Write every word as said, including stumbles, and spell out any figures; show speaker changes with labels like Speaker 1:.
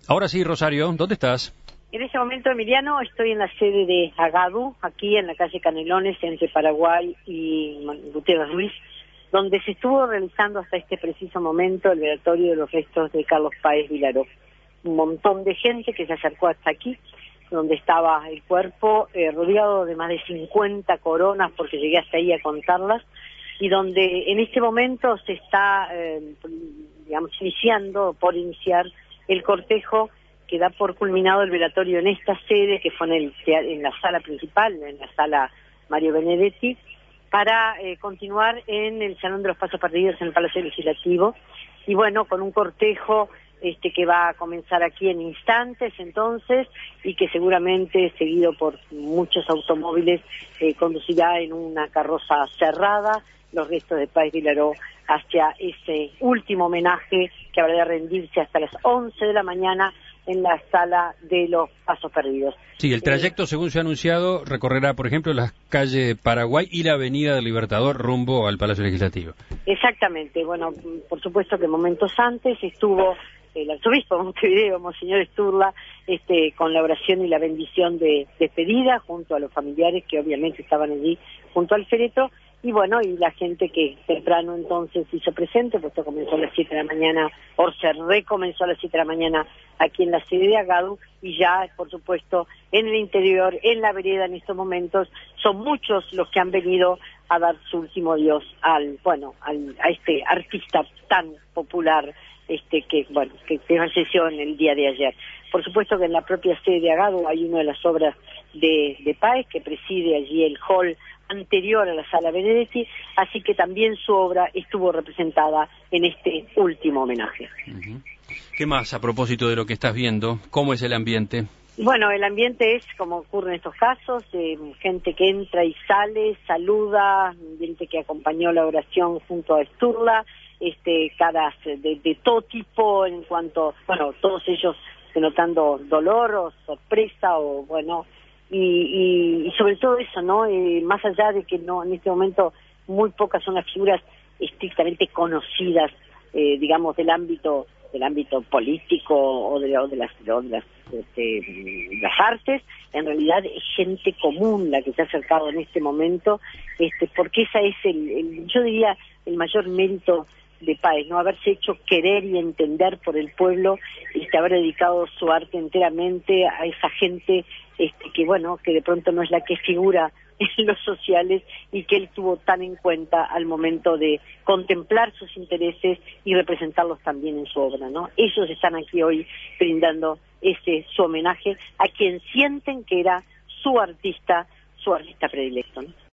Speaker 1: Ahora sí, Rosario, ¿dónde estás?
Speaker 2: En este momento, Emiliano, estoy en la sede de Agadu, aquí en la calle Canelones, entre Paraguay y Gutiérrez Ruiz, donde se estuvo realizando hasta este preciso momento el velatorio de los restos de Carlos Páez Vilaró. Un montón de gente que se acercó hasta aquí, donde estaba el cuerpo, eh, rodeado de más de cincuenta coronas, porque llegué hasta ahí a contarlas, y donde en este momento se está, eh, digamos, iniciando, por iniciar el cortejo que da por culminado el velatorio en esta sede, que fue en, el, en la sala principal, en la sala Mario Benedetti, para eh, continuar en el Salón de los Pasos Perdidos en el Palacio Legislativo, y bueno, con un cortejo este que va a comenzar aquí en instantes entonces, y que seguramente, seguido por muchos automóviles, eh, conducirá en una carroza cerrada los restos de Páez Vilaró hacia ese último homenaje que habrá de rendirse hasta las once de la mañana en la sala de los Pasos Perdidos.
Speaker 1: Sí, el trayecto, eh, según se ha anunciado, recorrerá, por ejemplo, las calles Paraguay y la Avenida del Libertador rumbo al Palacio Legislativo.
Speaker 2: Exactamente. Bueno, por supuesto que momentos antes estuvo el arzobispo de Montevideo, Monseñor Sturla, este, con la oración y la bendición de despedida, junto a los familiares que obviamente estaban allí junto al féretro, y bueno, y la gente que temprano entonces hizo presente, pues esto comenzó a las siete de la mañana, o se recomenzó a las siete de la mañana aquí en la sede de Agadu, y ya, por supuesto, en el interior, en la vereda en estos momentos, son muchos los que han venido a dar su último adiós al, bueno, al, a este artista tan popular, este que, bueno, que, que falleció en el día de ayer. Por supuesto que en la propia sede de Agadu hay una de las obras de, de Páez, que preside allí el hall anterior a la sala Benedetti, así que también su obra estuvo representada en este último homenaje.
Speaker 1: Uh-huh. ¿Qué más a propósito de lo que estás viendo? ¿Cómo es el ambiente?
Speaker 2: Bueno, el ambiente es, como ocurre en estos casos, eh, gente que entra y sale, saluda, gente que acompañó la oración junto a Sturla, este, caras de, de todo tipo en cuanto, bueno, todos ellos denotando dolor o sorpresa o, bueno, y, y, y sobre todo eso, ¿no? Eh, más allá de que no en este momento muy pocas son las figuras estrictamente conocidas, eh, digamos, del ámbito del ámbito político o de, o de las, o de las, este, las artes, en realidad es gente común la que se ha acercado en este momento, este, porque esa es el, el yo diría, el mayor mérito de Páez, no haberse hecho querer y entender por el pueblo, este, haber dedicado su arte enteramente a esa gente este, que bueno, que de pronto no es la que figura en los sociales y que él tuvo tan en cuenta al momento de contemplar sus intereses y representarlos también en su obra, ¿no? Ellos están aquí hoy brindando ese su homenaje a quien sienten que era su artista, su artista predilecto, ¿no?